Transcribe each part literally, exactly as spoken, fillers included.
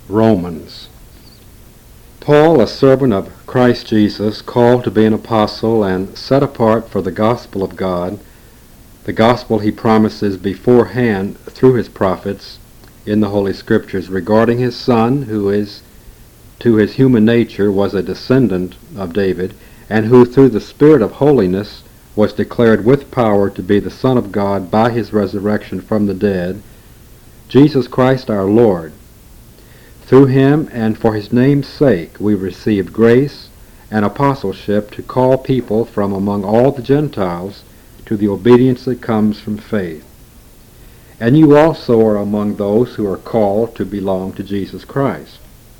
Romans. Paul, a servant of Christ Jesus, called to be an apostle and set apart for the gospel of God, the gospel he promises beforehand through his prophets in the Holy Scriptures regarding his Son, who is to his human nature was a descendant of David, and who through the Spirit of holiness was declared with power to be the Son of God by his resurrection from the dead, Jesus Christ our Lord. Through him and for his name's sake we received grace and apostleship to call people from among all the Gentiles to the obedience that comes from faith. And you also are among those who are called to belong to Jesus Christ.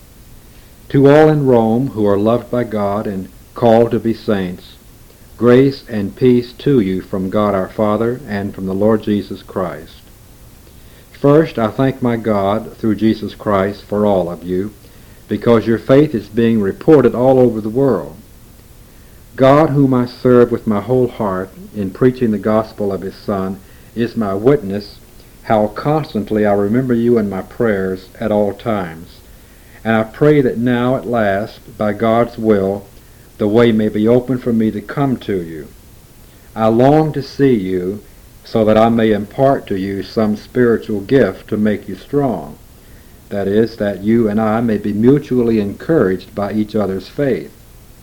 To all in Rome who are loved by God and called to be saints, grace and peace to you from God our Father and from the Lord Jesus Christ. First, I thank my God through Jesus Christ for all of you, because your faith is being reported all over the world. God, whom I serve with my whole heart in preaching the gospel of his Son, is my witness how constantly I remember you in my prayers at all times. And I pray that now at last, by God's will, the way may be open for me to come to you. I long to see you, so that I may impart to you some spiritual gift to make you strong. That is, that you and I may be mutually encouraged by each other's faith.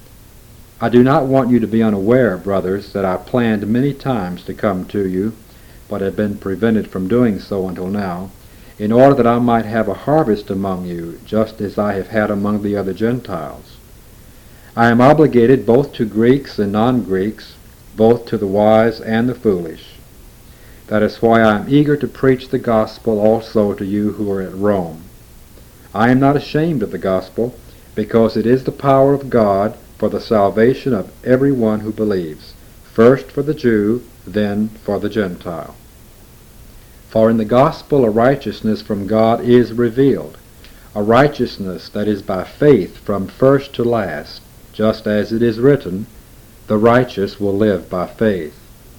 I do not want you to be unaware, brothers, that I planned many times to come to you, but have been prevented from doing so until now, in order that I might have a harvest among you, just as I have had among the other Gentiles. I am obligated both to Greeks and non-Greeks, both to the wise and the foolish. That is why I am eager to preach the gospel also to you who are at Rome. I am not ashamed of the gospel, because it is the power of God for the salvation of every one who believes, first for the Jew, then for the Gentile. For in the gospel a righteousness from God is revealed, a righteousness that is by faith from first to last, just as it is written, "The righteous will live by faith."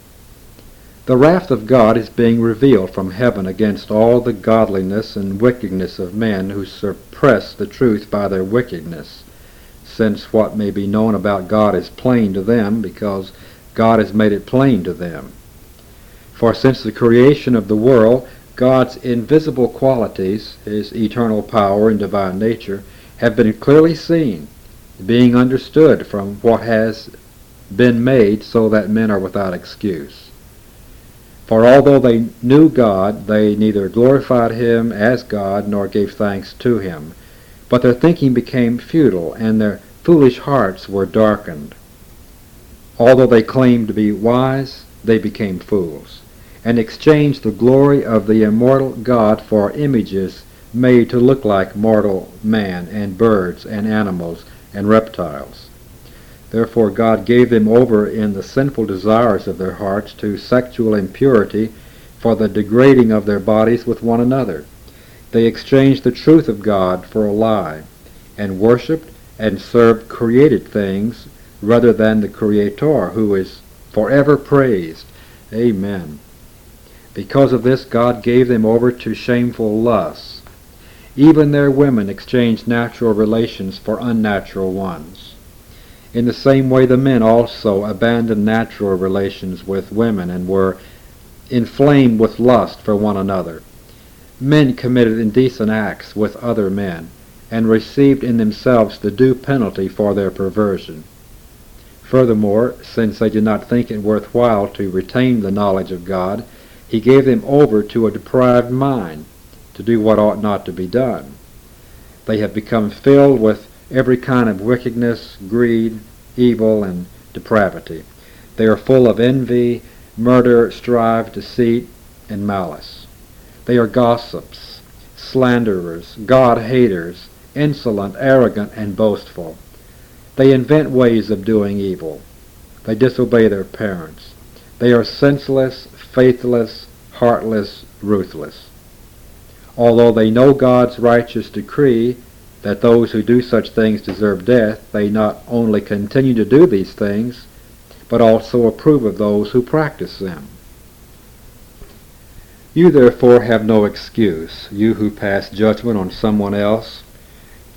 The wrath of God is being revealed from heaven against all the godliness and wickedness of men who suppress the truth by their wickedness, since what may be known about God is plain to them, because God has made it plain to them. For since the creation of the world, God's invisible qualities, his eternal power and divine nature, have been clearly seen, being understood from what has been made, so that men are without excuse. For although they knew God, they neither glorified him as God nor gave thanks to him. But their thinking became futile, and their foolish hearts were darkened. Although they claimed to be wise, they became fools, and exchanged the glory of the immortal God for images made to look like mortal man, and birds, and animals, and reptiles. Therefore God gave them over in the sinful desires of their hearts to sexual impurity for the degrading of their bodies with one another. They exchanged the truth of God for a lie, and worshipped and served created things rather than the Creator, who is forever praised. Amen. Because of this God gave them over to shameful lusts. Even their women exchanged natural relations for unnatural ones. In the same way the men also abandoned natural relations with women and were inflamed with lust for one another. Men committed indecent acts with other men, and received in themselves the due penalty for their perversion. Furthermore, since they did not think it worthwhile to retain the knowledge of God, he gave them over to a depraved mind, to do what ought not to be done. They have become filled with every kind of wickedness, greed, evil, and depravity. They are full of envy, murder, strife, deceit, and malice. They are gossips, slanderers, God-haters, insolent, arrogant, and boastful. They invent ways of doing evil. They disobey their parents. They are senseless, faithless, heartless, ruthless. Although they know God's righteous decree that those who do such things deserve death, they not only continue to do these things, but also approve of those who practice them. You therefore have no excuse, you who pass judgment on someone else,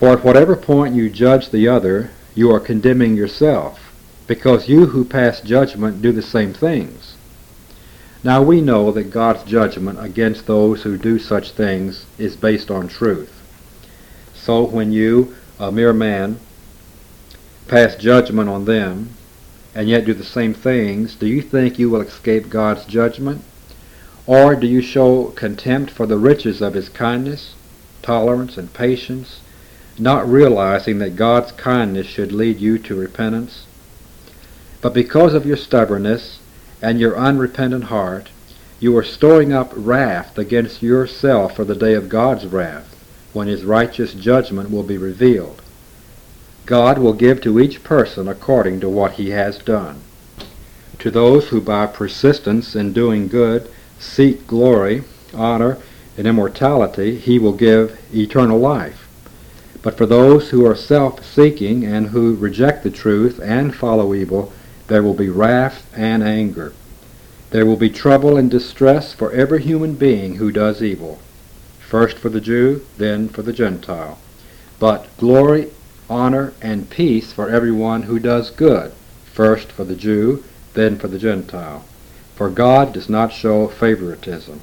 For at whatever point you judge the other, you are condemning yourself, because you who pass judgment do the same things. Now we know that God's judgment against those who do such things is based on truth. So when you, a mere man, pass judgment on them, and yet do the same things, do you think you will escape God's judgment? Or do you show contempt for the riches of his kindness, tolerance, and patience, not realizing that God's kindness should lead you to repentance? But because of your stubbornness and your unrepentant heart, you are storing up wrath against yourself for the day of God's wrath, when his righteous judgment will be revealed. God will give to each person according to what he has done. To those who by persistence in doing good seek glory, honor, and immortality, he will give eternal life. But for those who are self-seeking and who reject the truth and follow evil, there will be wrath and anger. There will be trouble and distress for every human being who does evil, first for the Jew, then for the Gentile. But glory, honor, and peace for everyone who does good, first for the Jew, then for the Gentile. For God does not show favoritism.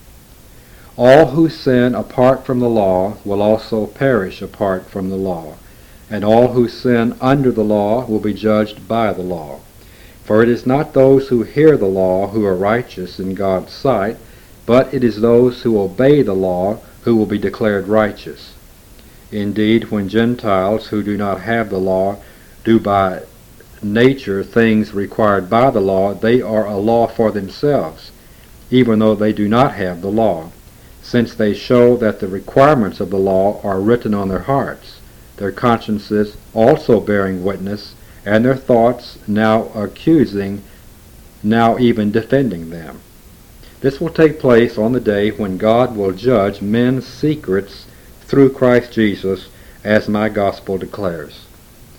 All who sin apart from the law will also perish apart from the law, and all who sin under the law will be judged by the law. For it is not those who hear the law who are righteous in God's sight, but it is those who obey the law who will be declared righteous. Indeed, when Gentiles who do not have the law do by nature things required by the law, they are a law for themselves, even though they do not have the law, since they show that the requirements of the law are written on their hearts, their consciences also bearing witness, and their thoughts now accusing, now even defending them. This will take place on the day when God will judge men's secrets through Christ Jesus, as my gospel declares.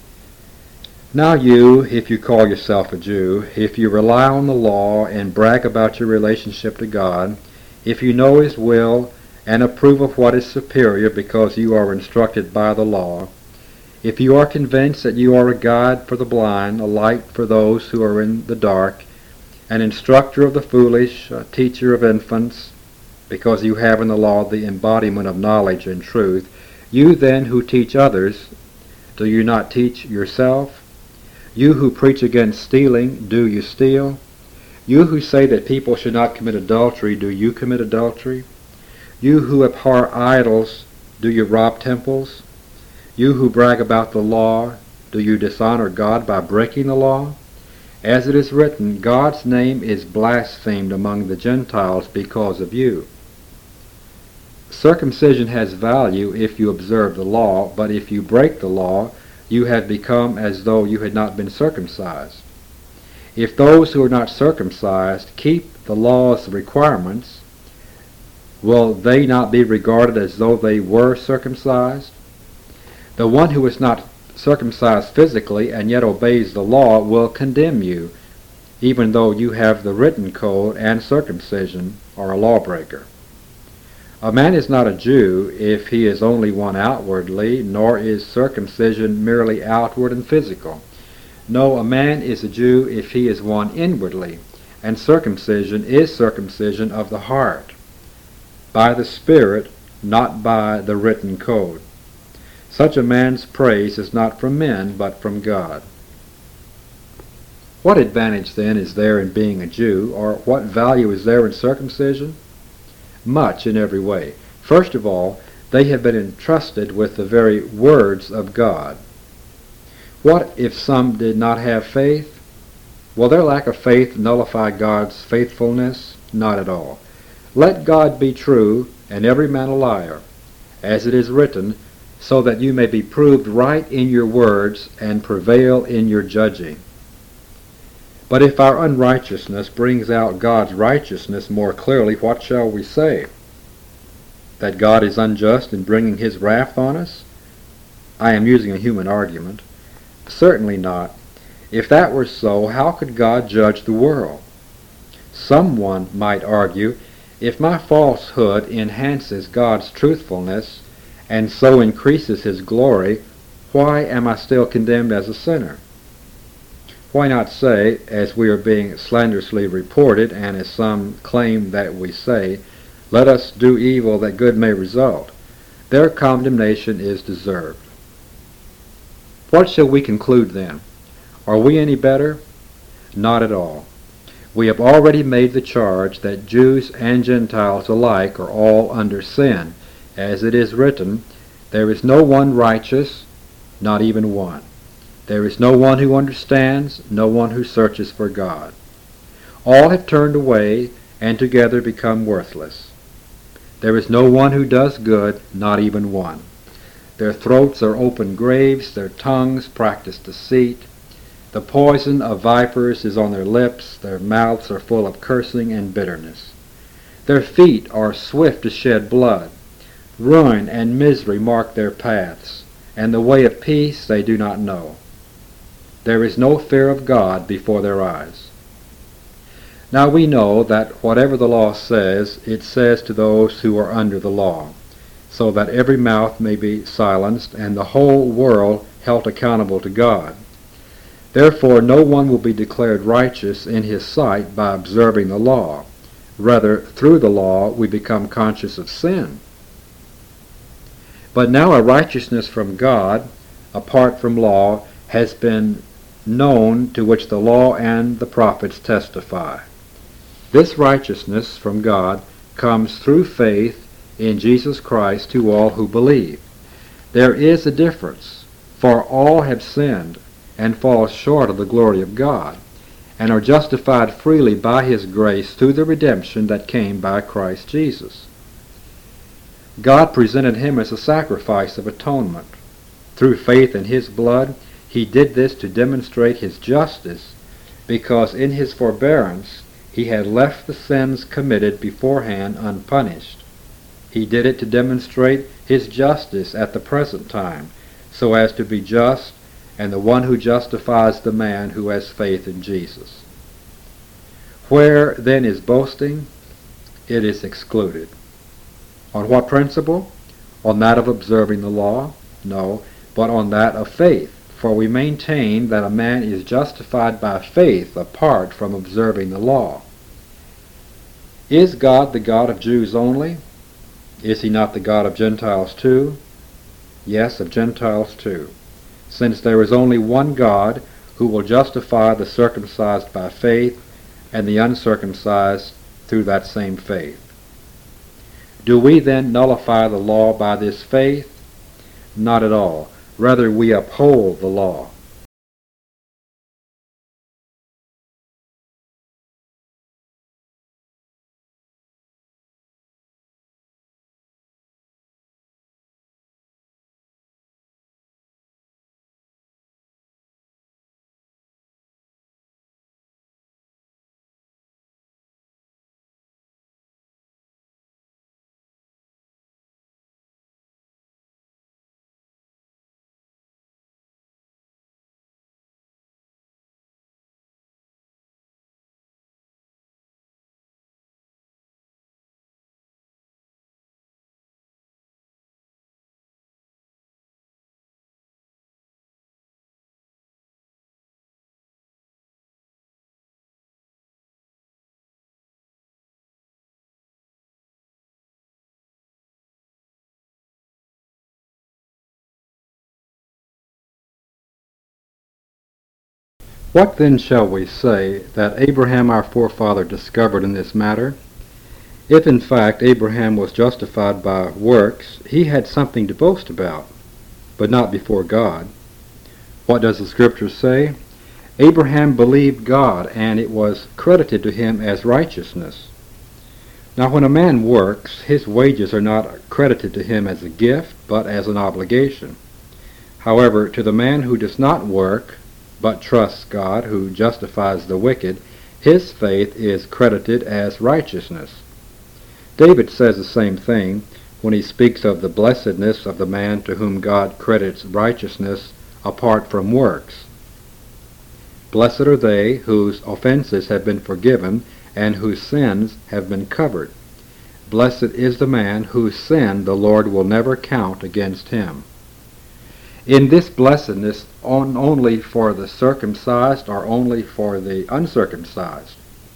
Now you, if you call yourself a Jew, if you rely on the law and brag about your relationship to God, if you know his will and approve of what is superior because you are instructed by the law, if you are convinced that you are a guide for the blind, a light for those who are in the dark, an instructor of the foolish, a teacher of infants, because you have in the law the embodiment of knowledge and truth, you then who teach others, do you not teach yourself? You who preach against stealing, do you steal? You who say that people should not commit adultery, do you commit adultery? You who abhor idols, do you rob temples? You who brag about the law, do you dishonor God by breaking the law? As it is written, God's name is blasphemed among the Gentiles because of you. Circumcision has value if you observe the law, but if you break the law, you have become as though you had not been circumcised. If those who are not circumcised keep the law's requirements, will they not be regarded as though they were circumcised? The one who is not circumcised physically and yet obeys the law will condemn you, even though you have the written code and circumcision, or a lawbreaker. A man is not a Jew if he is only one outwardly, nor is circumcision merely outward and physical. No, a man is a Jew if he is one inwardly, and circumcision is circumcision of the heart, by the Spirit, not by the written code. Such a man's praise is not from men, but from God. What advantage then is there in being a Jew, or what value is there in circumcision? Much in every way. First of all, they have been entrusted with the very words of God. What if some did not have faith? Will their lack of faith nullify God's faithfulness? Not at all. Let God be true, and every man a liar, as it is written, so that you may be proved right in your words and prevail in your judging. But if our unrighteousness brings out God's righteousness more clearly, what shall we say? That God is unjust in bringing his wrath on us? I am using a human argument. Certainly not. If that were so, how could God judge the world? Someone might argue, if my falsehood enhances God's truthfulness, and so increases his glory, why am I still condemned as a sinner? Why not say, as we are being slanderously reported, and as some claim that we say, let us do evil that good may result? Their condemnation is deserved. What shall we conclude then? Are we any better? Not at all. We have already made the charge that Jews and Gentiles alike are all under sin. As it is written, there is no one righteous, not even one. There is no one who understands, no one who searches for God. All have turned away, and together become worthless. There is no one who does good, not even one. Their throats are open graves, their tongues practice deceit. The poison of vipers is on their lips, their mouths are full of cursing and bitterness. Their feet are swift to shed blood. Ruin and misery mark their paths, and the way of peace they do not know. There is no fear of God before their eyes. Now we know that whatever the law says, it says to those who are under the law, so that every mouth may be silenced and the whole world held accountable to God. Therefore no one will be declared righteous in his sight by observing the law. Rather, through the law we become conscious of sin. But now a righteousness from God, apart from law, has been known, to which the law and the prophets testify. This righteousness from God comes through faith in Jesus Christ to all who believe. There is a difference, for all have sinned and fall short of the glory of God, and are justified freely by his grace through the redemption that came by Christ Jesus. God presented him as a sacrifice of atonement. Through faith in his blood, he did this to demonstrate his justice, because in his forbearance he had left the sins committed beforehand unpunished. He did it to demonstrate his justice at the present time, so as to be just and the one who justifies the man who has faith in Jesus. Where then is boasting? It is excluded. On what principle? On that of observing the law? No, but on that of faith. For we maintain that a man is justified by faith apart from observing the law. Is God the God of Jews only? Is he not the God of Gentiles too? Yes, of Gentiles too, since there is only one God who will justify the circumcised by faith and the uncircumcised through that same faith. Do we then nullify the law by this faith? Not at all. Rather, we uphold the law. What then shall we say that Abraham our forefather discovered in this matter? If in fact Abraham was justified by works, he had something to boast about, but not before God. What does the Scripture say? Abraham believed God, and it was credited to him as righteousness. Now when a man works, his wages are not credited to him as a gift, but as an obligation. However, to the man who does not work, but trusts God, who justifies the wicked, his faith is credited as righteousness. David says the same thing when he speaks of the blessedness of the man to whom God credits righteousness apart from works. Blessed are they whose offenses have been forgiven and whose sins have been covered. Blessed is the man whose sin the Lord will never count against him. In this blessedness, on, only for the circumcised or only for the uncircumcised?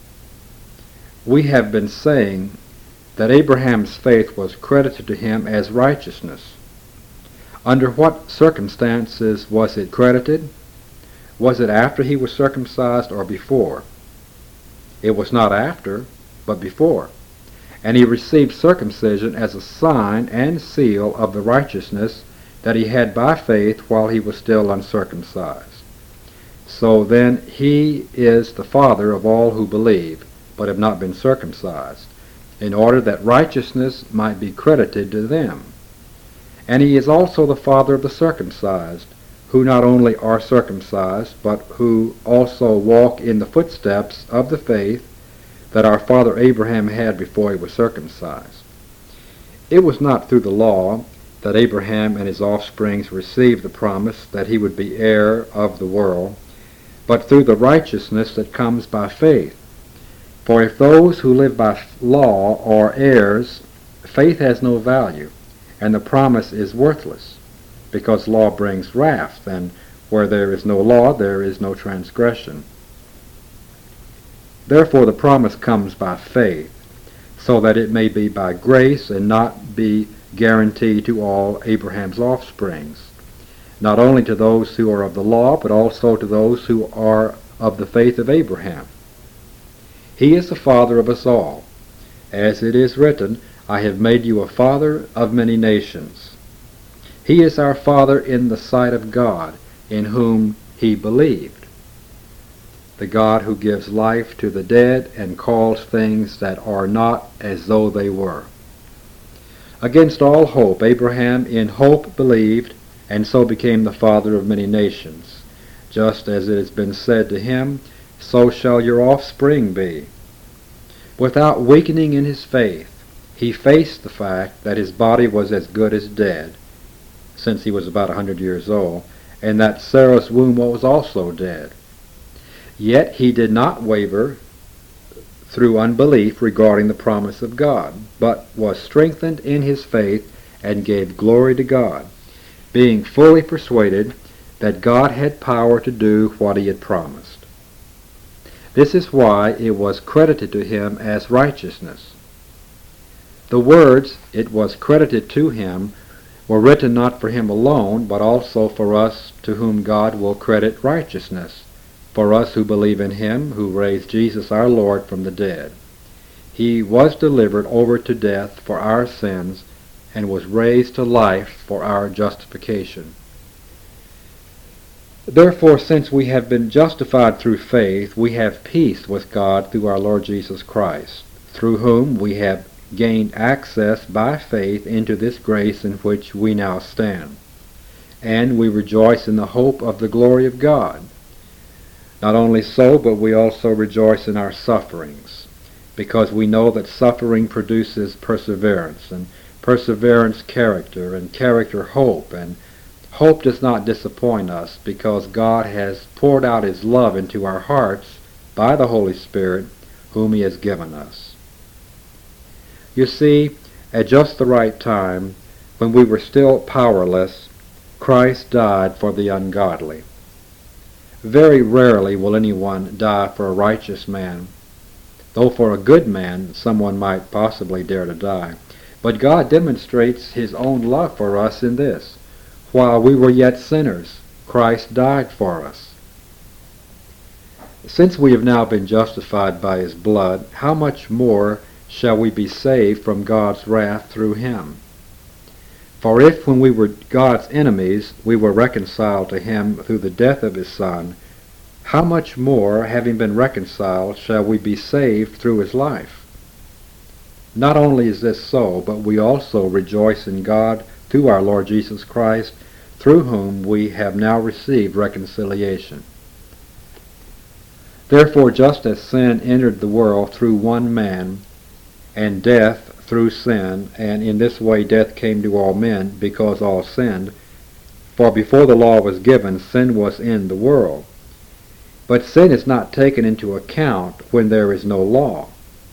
We have been saying that Abraham's faith was credited to him as righteousness. Under what circumstances was it credited? Was it after he was circumcised or before? It was not after, but before. And he received circumcision as a sign and seal of the righteousness that he had by faith while he was still uncircumcised. So then he is the father of all who believe, but have not been circumcised, in order that righteousness might be credited to them. And he is also the father of the circumcised, who not only are circumcised, but who also walk in the footsteps of the faith that our father Abraham had before he was circumcised. It was not through the law that Abraham and his offspring received the promise that he would be heir of the world, but through the righteousness that comes by faith. For if those who live by law are heirs, faith has no value, and the promise is worthless, because law brings wrath, and where there is no law, there is no transgression. Therefore the promise comes by faith, so that it may be by grace and not be guaranteed to all Abraham's offsprings, not only to those who are of the law, but also to those who are of the faith of Abraham. He is the father of us all. As it is written, I have made you a father of many nations. He is our father in the sight of God, in whom he believed, the God who gives life to the dead and calls things that are not as though they were. Against all hope, Abraham in hope believed, and so became the father of many nations, just as it has been said to him, so shall your offspring be. Without weakening in his faith, he faced the fact that his body was as good as dead, since he was about a hundred years old, and that Sarah's womb was also dead. Yet he did not waver through unbelief regarding the promise of God, but was strengthened in his faith and gave glory to God, being fully persuaded that God had power to do what he had promised. This is why it was credited to him as righteousness. The words, "it was credited to him," were written not for him alone, but also for us to whom God will credit righteousness, for us who believe in him who raised Jesus our Lord from the dead. He was delivered over to death for our sins and was raised to life for our justification. Therefore, since we have been justified through faith, we have peace with God through our Lord Jesus Christ, through whom we have gained access by faith into this grace in which we now stand. And we rejoice in the hope of the glory of God. Not only so, but we also rejoice in our sufferings, because we know that suffering produces perseverance, and perseverance character, and character hope, and hope does not disappoint us, because God has poured out his love into our hearts by the Holy Spirit, whom he has given us. You see, at just the right time, when we were still powerless, Christ died for the ungodly. Very rarely will anyone die for a righteous man, though for a good man someone might possibly dare to die. But God demonstrates his own love for us in this: while we were yet sinners, Christ died for us. Since we have now been justified by his blood, how much more shall we be saved from God's wrath through him? For if, when we were God's enemies, we were reconciled to him through the death of his Son, how much more, having been reconciled, shall we be saved through his life? Not only is this so, but we also rejoice in God through our Lord Jesus Christ, through whom we have now received reconciliation. Therefore, just as sin entered the world through one man, and death through sin, and in this way death came to all men, because all sinned. For before the law was given, sin was in the world. But sin is not taken into account when there is no law.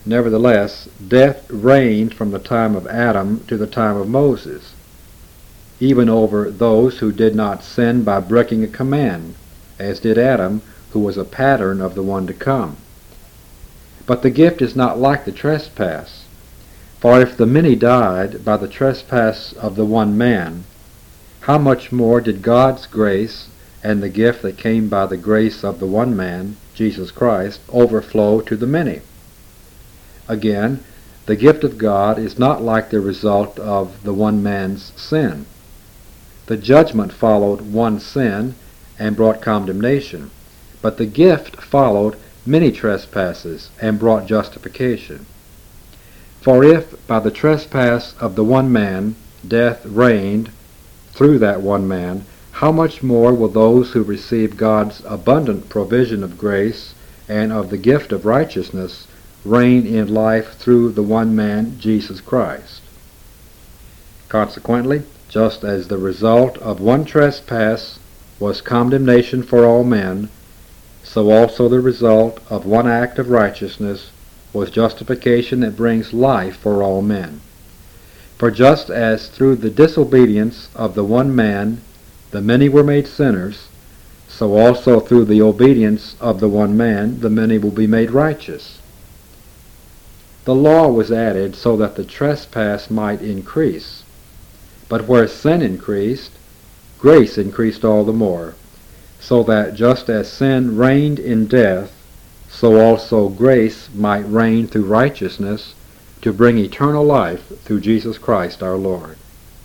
Nevertheless, death reigned from the time of Adam to the time of Moses, even over those who did not sin by breaking a command, as did Adam, who was a pattern of the one to come. But the gift is not like the trespass. For if the many died by the trespass of the one man, how much more did God's grace and the gift that came by the grace of the one man, Jesus Christ, overflow to the many? Again, the gift of God is not like the result of the one man's sin. The judgment followed one sin and brought condemnation, but the gift followed many trespasses and brought justification. For if by the trespass of the one man death reigned through that one man, how much more will those who receive God's abundant provision of grace and of the gift of righteousness reign in life through the one man, Jesus Christ? Consequently, just as the result of one trespass was condemnation for all men, so also the result of one act of righteousness was justification that brings life for all men. For just as through the disobedience of the one man the many were made sinners, so also through the obedience of the one man the many will be made righteous. The law was added so that the trespass might increase. But where sin increased, grace increased all the more, so that just as sin reigned in death, so also grace might reign through righteousness to bring eternal life through Jesus Christ our Lord.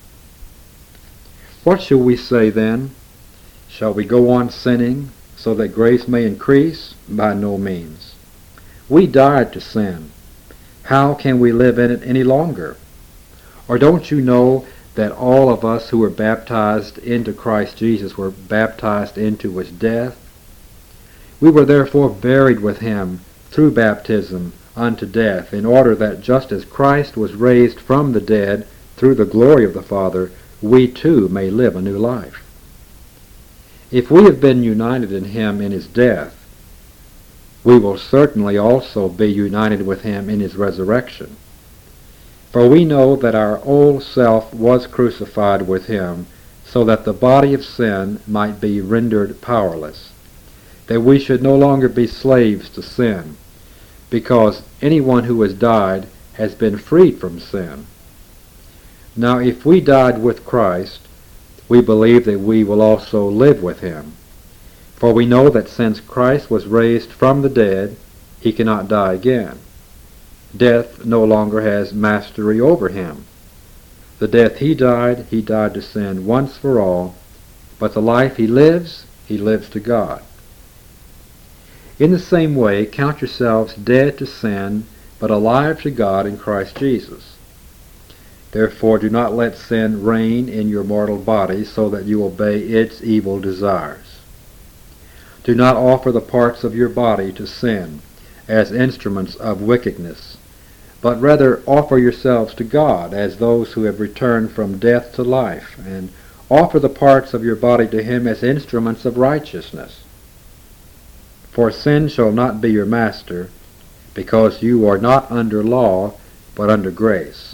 What shall we say then? Shall we go on sinning so that grace may increase? By no means. We died to sin. How can we live in it any longer? Or don't you know that all of us who were baptized into Christ Jesus were baptized into his death? We were therefore buried with him through baptism unto death, in order that just as Christ was raised from the dead through the glory of the Father, we too may live a new life. If we have been united in him in his death, we will certainly also be united with him in his resurrection. For we know that our old self was crucified with him, so that the body of sin might be rendered powerless, that we should no longer be slaves to sin, because anyone who has died has been freed from sin. Now if we died with Christ, we believe that we will also live with him. For we know that since Christ was raised from the dead, he cannot die again. Death no longer has mastery over him. The death he died, he died to sin once for all, but the life he lives, he lives to God. In the same way, count yourselves dead to sin, but alive to God in Christ Jesus. Therefore do not let sin reign in your mortal body, so that you obey its evil desires. Do not offer the parts of your body to sin as instruments of wickedness, but rather offer yourselves to God as those who have returned from death to life, and offer the parts of your body to him as instruments of righteousness. For sin shall not be your master, because you are not under law, but under grace.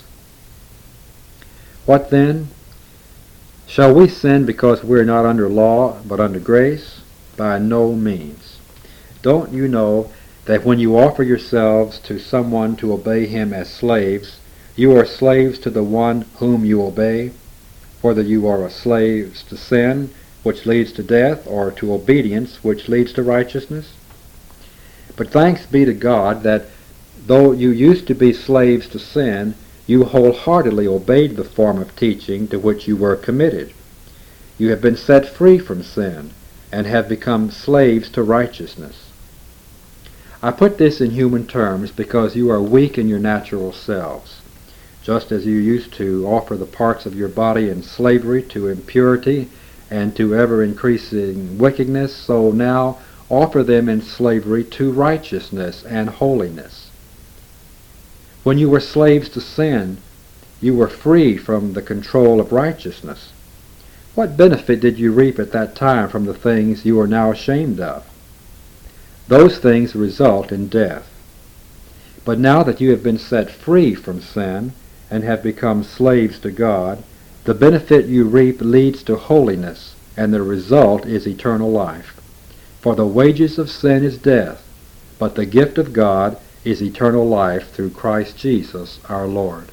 What then? Shall we sin because we are not under law, but under grace? By no means. Don't you know that when you offer yourselves to someone to obey him as slaves, you are slaves to the one whom you obey, whether you are slaves to sin, which leads to death, or to obedience, which leads to righteousness? But thanks be to God that though you used to be slaves to sin, you wholeheartedly obeyed the form of teaching to which you were committed. You have been set free from sin, and have become slaves to righteousness. I put this in human terms because you are weak in your natural selves. Just as you used to offer the parts of your body in slavery to impurity and to ever-increasing wickedness, so now offer them in slavery to righteousness and holiness. When you were slaves to sin, you were free from the control of righteousness. What benefit did you reap at that time from the things you are now ashamed of? Those things result in death. But now that you have been set free from sin and have become slaves to God, the benefit you reap leads to holiness, and the result is eternal life. For the wages of sin is death, but the gift of God is eternal life through Christ Jesus our Lord.